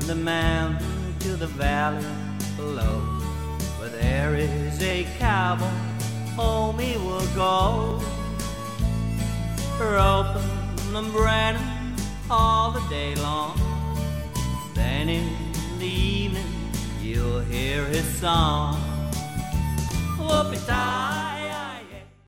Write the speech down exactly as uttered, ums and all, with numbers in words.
the mountain to the valley below, where there is a cowboy, home he will go. Roping and branding all the day long, then in the evening you'll hear his song. Whoopie-tie.